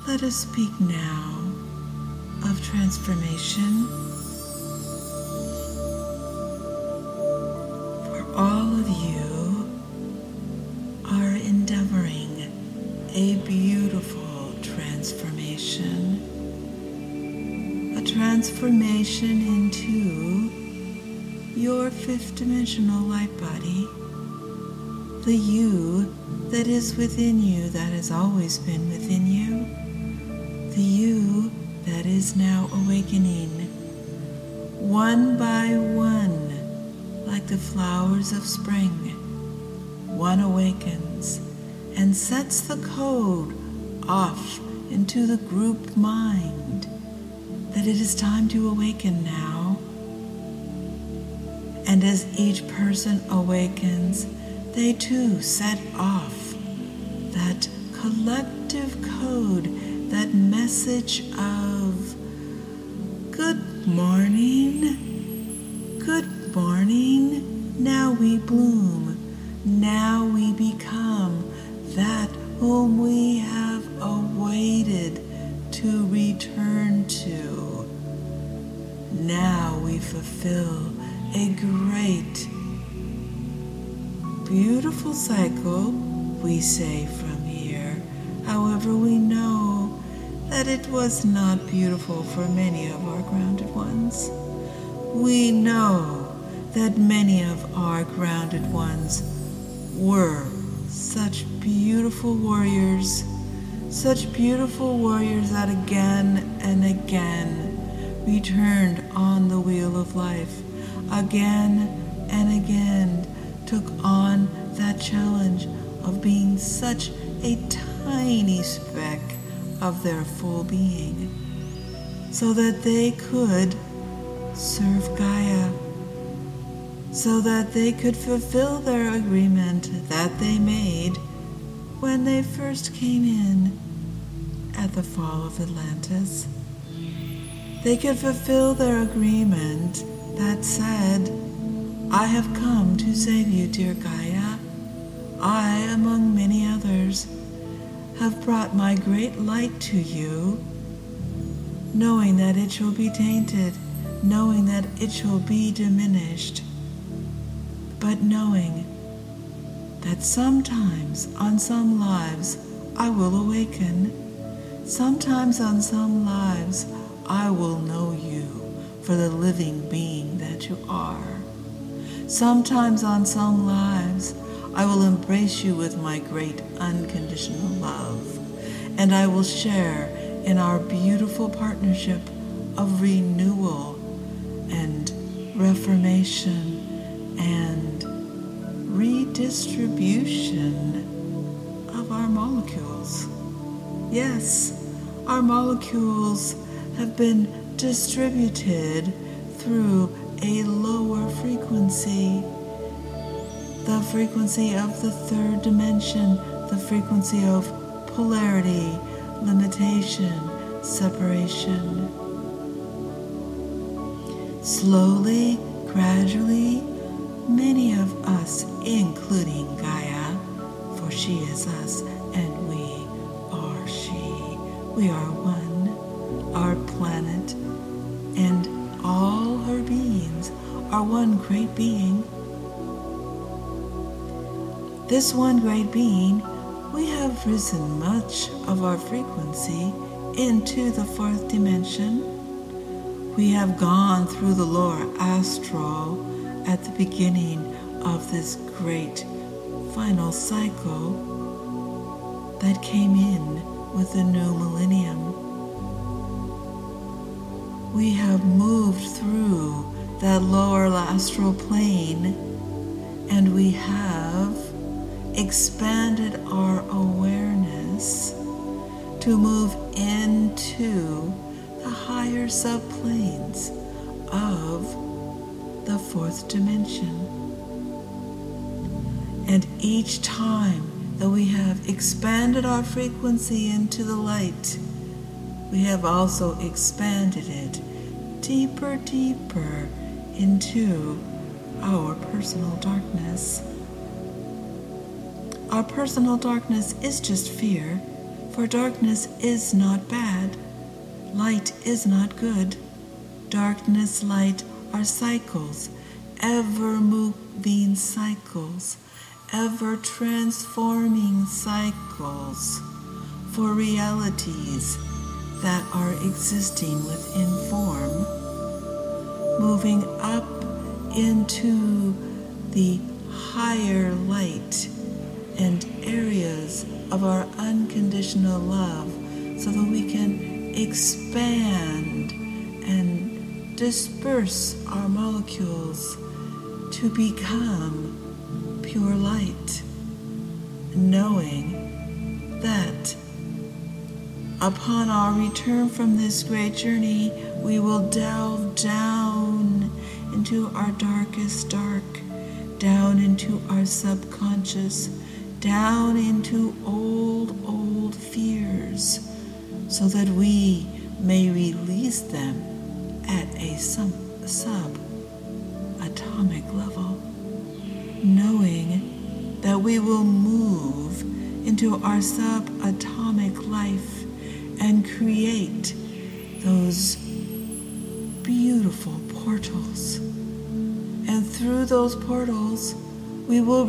Let us speak now of transformation. For all of you are endeavoring a beautiful transformation. A transformation into your fifth dimensional light body. The you that is within you, that has always been within you. The you that is now awakening, one by one, like the flowers of spring. One awakens and sets the code off into the group mind that it is time to awaken now. And as each person awakens, they too set off that collective code, that message of good morning, now we bloom, now we become that whom we have awaited to return to. Now we fulfill a great, beautiful cycle, we say from here. However, we know that it was not beautiful for many of our grounded ones. We know that many of our grounded ones were such beautiful warriors that again and again returned on the wheel of life, again and again took on that challenge of being such a tiny speck of their full being, so that they could serve Gaia, so that they could fulfill their agreement that they made when they first came in at the fall of Atlantis. They could fulfill their agreement that said, I have come to save you, dear Gaia. I, among many others, have brought my great light to you, knowing that it shall be tainted, knowing that it shall be diminished, but knowing that sometimes on some lives I will awaken, sometimes on some lives I will know you for the living being that you are. Sometimes on some lives I will embrace you with my great unconditional love, and I will share in our beautiful partnership of renewal and reformation and redistribution of our molecules. Yes, our molecules have been distributed through a lower frequency, the frequency of the third dimension, the frequency of polarity, limitation, separation. Slowly, gradually, many of us, including Gaia, for she is us and we are she, we are one, our planet and all her beings are one great being. This one great being, we have risen much of our frequency into the fourth dimension. We have gone through the lower astral at the beginning of this great final cycle that came in with the new millennium. We have moved through that lower astral plane, and we have expanded our awareness to move into the higher subplanes of the fourth dimension. And each time that we have expanded our frequency into the light, we have also expanded it deeper into our personal darkness. Our personal darkness is just fear For darkness is not bad, light is not good. Darkness, light are cycles, ever-moving cycles, ever-transforming cycles for realities that are existing within form, moving up into the higher light and areas of our unconditional love so that we can expand and disperse our molecules to become pure light, knowing that upon our return from this great journey, we will delve down into our darkest dark, down into our subconscious, down into old fears, so that we may release them at a sub-atomic level, knowing that we will move into our subatomic life and create those beautiful portals. And through those portals, we will